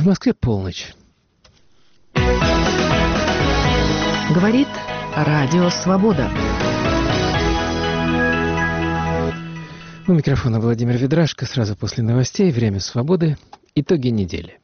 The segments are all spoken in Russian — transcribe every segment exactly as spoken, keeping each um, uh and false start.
В Москве полночь. Говорит Радио Свобода. У микрофона Владимир Ведрашко. Сразу после новостей «Время свободы». Итоги недели.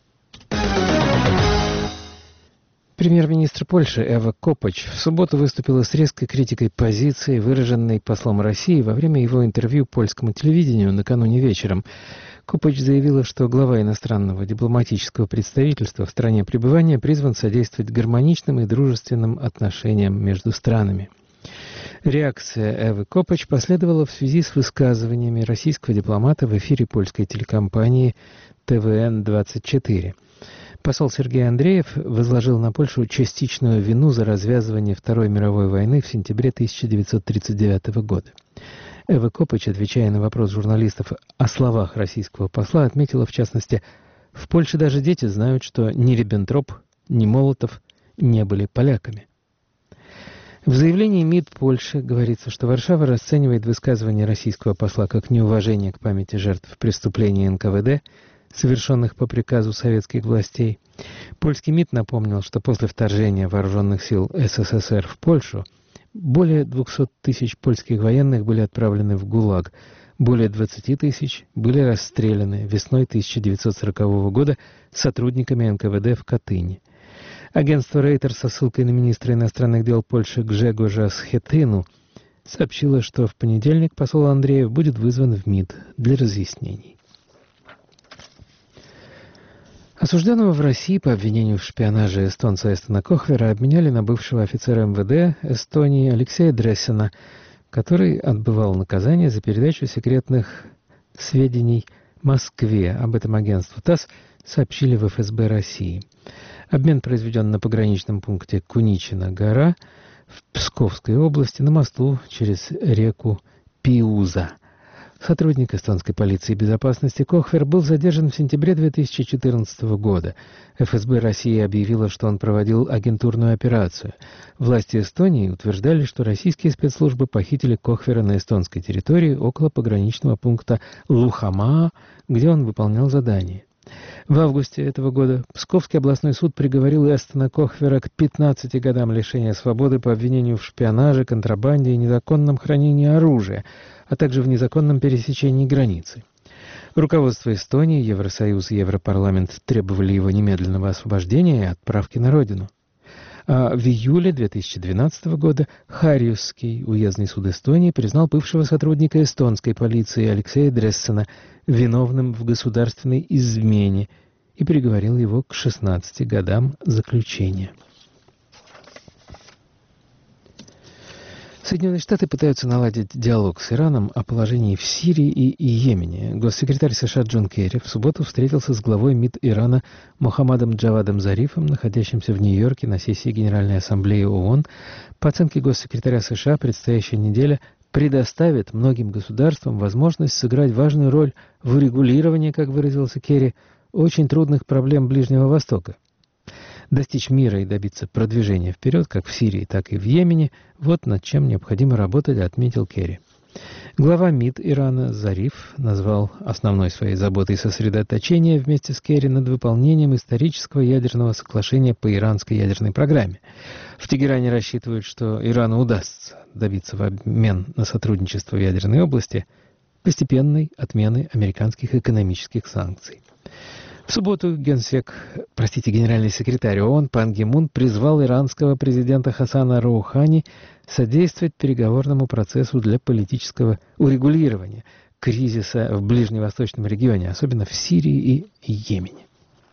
Премьер-министр Польши Эва Копач в субботу выступила с резкой критикой позиции, выраженной послом России во время его интервью польскому телевидению накануне вечером. Копач заявила, что глава иностранного дипломатического представительства в стране пребывания призван содействовать гармоничным и дружественным отношениям между странами. Реакция Эвы Копач последовала в связи с высказываниями российского дипломата в эфире польской телекомпании тэ вэ эн двадцать четыре. Посол Сергей Андреев возложил на Польшу частичную вину за развязывание Второй мировой войны в сентябре тысяча девятьсот тридцать девятого года. Эва Копач, отвечая на вопрос журналистов о словах российского посла, отметила, в частности, «В Польше даже дети знают, что ни Риббентроп, ни Молотов не были поляками». В заявлении МИД Польши говорится, что Варшава расценивает высказывание российского посла как неуважение к памяти жертв преступлений эн ка вэ дэ, совершенных по приказу советских властей. Польский МИД напомнил, что после вторжения вооруженных сил эс эс эс эр в Польшу более двухсот тысяч польских военных были отправлены в ГУЛАГ, более двадцати тысяч были расстреляны весной тысяча девятьсот сорокового года сотрудниками эн ка вэ дэ в Катыни. Агентство Рейтер со ссылкой на министра иностранных дел Польши Гжегожа Схетыну сообщило, что в понедельник посол Андреев будет вызван в МИД для разъяснений. Осужденного в России по обвинению в шпионаже эстонца Эстона Кохвера обменяли на бывшего офицера эм вэ дэ Эстонии Алексея Дрессена, который отбывал наказание за передачу секретных сведений Москве. Об этом агентству ТАСС сообщили в эф эс бэ России. Обмен произведен на пограничном пункте Куничина-гора в Псковской области на мосту через реку Пиуза. Сотрудник эстонской полиции безопасности Кохвер был задержан в сентябре две тысячи четырнадцатого года. эф эс бэ России объявила, что он проводил агентурную операцию. Власти Эстонии утверждали, что российские спецслужбы похитили Кохвера на эстонской территории около пограничного пункта Лухамаа, где он выполнял задание. В августе этого года Псковский областной суд приговорил Эстона Кохвера к пятнадцати годам лишения свободы по обвинению в шпионаже, контрабанде и незаконном хранении оружия, а также в незаконном пересечении границы. Руководство Эстонии, Евросоюз и Европарламент требовали его немедленного освобождения и отправки на родину. А в июле две тысячи двенадцатого года Харьюсский уездный суд Эстонии признал бывшего сотрудника эстонской полиции Алексея Дрессена виновным в государственной измене и приговорил его к шестнадцати годам заключения. Соединенные Штаты пытаются наладить диалог с Ираном о положении в Сирии и Йемене. Госсекретарь США Джон Керри в субботу встретился с главой МИД Ирана Мохаммадом Джавадом Зарифом, находящимся в Нью-Йорке на сессии Генеральной Ассамблеи ООН. По оценке госсекретаря США, предстоящая неделя предоставит многим государствам возможность сыграть важную роль в урегулировании, как выразился Керри, очень трудных проблем Ближнего Востока. Достичь мира и добиться продвижения вперед, как в Сирии, так и в Йемене, вот над чем необходимо работать, отметил Керри. Глава МИД Ирана Зариф назвал основной своей заботой сосредоточение вместе с Керри над выполнением исторического ядерного соглашения по иранской ядерной программе. В Тегеране рассчитывают, что Ирану удастся добиться в обмен на сотрудничество в ядерной области постепенной отмены американских экономических санкций. В субботу генсек, простите, генеральный секретарь ООН Пан Ги Мун призвал иранского президента Хасана Роухани содействовать переговорному процессу для политического урегулирования кризиса в ближневосточном регионе, особенно в Сирии и Йемене.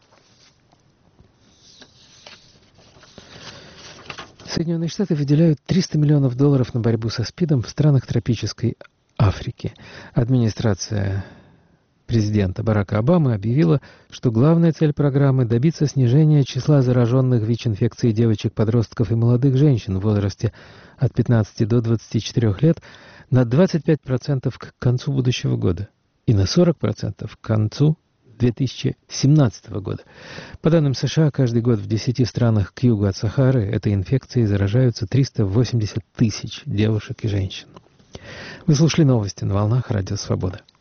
Соединенные Штаты выделяют триста миллионов долларов на борьбу со СПИДом в странах тропической Африки. Администрация президента Барака Обамы объявила, что главная цель программы – добиться снижения числа зараженных ВИЧ-инфекцией девочек-подростков и молодых женщин в возрасте от пятнадцати до двадцати четырёх лет на двадцать пять процентов к концу будущего года и на сорок процентов к концу две тысячи семнадцатого года. По данным США, каждый год в десяти странах к югу от Сахары этой инфекцией заражаются триста восемьдесят тысяч девушек и женщин. Вы слушали новости на волнах Радио Свобода.